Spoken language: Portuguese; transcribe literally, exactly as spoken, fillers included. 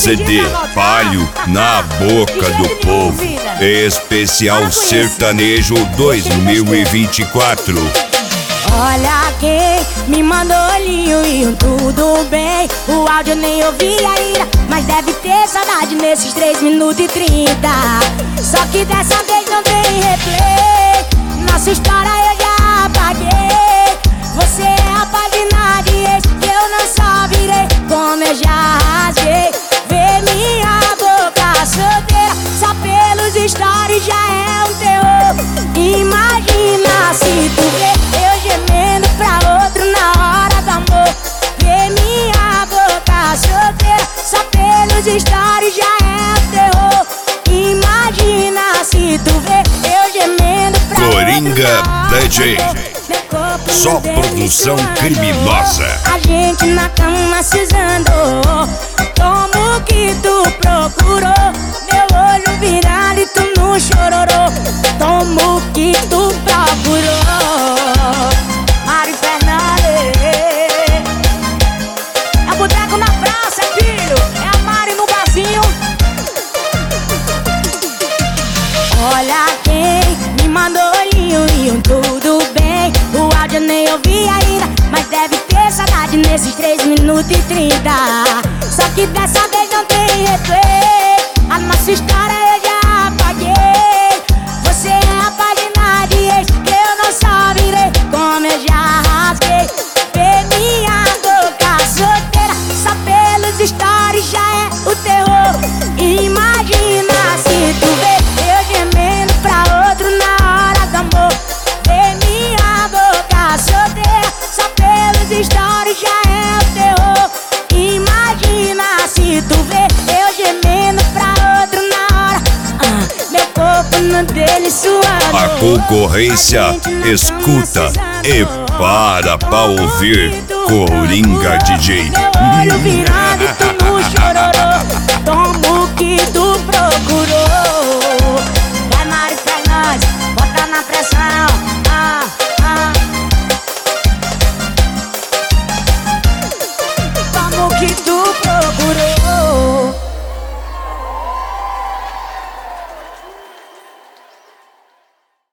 C D Palio na boca do povo. Especial Sertanejo dois mil e vinte e quatro. Olha quem me mandou olhinho e um tudo bem. O áudio nem ouvi ainda, mas deve ter saudade nesses três minutos e trinta. Só que dessa vez não tem replay. Nossa história eu já apaguei. Você é a página de ex que eu não só virei, como eu já rasguei. Vê minha boca solteira, só pelos stories já é um terror. Imagina se tu vê eu gemendo pra outro na hora do amor. Vê minha boca solteira, só pelos stories já é um terror. Imagina se tu vê eu gemendo pra Coringa outro na hora D J. do amor. Só produção criminosa. A gente na cama se usando. Como que tu procurou? Meu olho virado e tu não chororou. Como que tu procurou? Mari Fernandes. É o boteco na praça, filho. É a Mari no barzinho. Olha quem me mandou olhinho e um tudo bem. O áudio eu nem ouvi ainda, mas deve ter saudade nesses três minutos e trinta. Só que dessa vez não tem replay. A nossa história eu já apaguei. Você é a página de ex que eu não só virei, como eu já rasguei. Vê minha boca solteira, só pelos stories já é o terror. Imagina se tu vê eu gemendo pra outro na hora do amor. Vê minha boca solteira, só pelos stories já é o terror. Imagina se tu vê eu gemendo pra outro na hora. ah, Meu corpo no dele suando. A concorrência escuta e para pra ouvir Coringa D J. Meu olho virado e tu não chorou.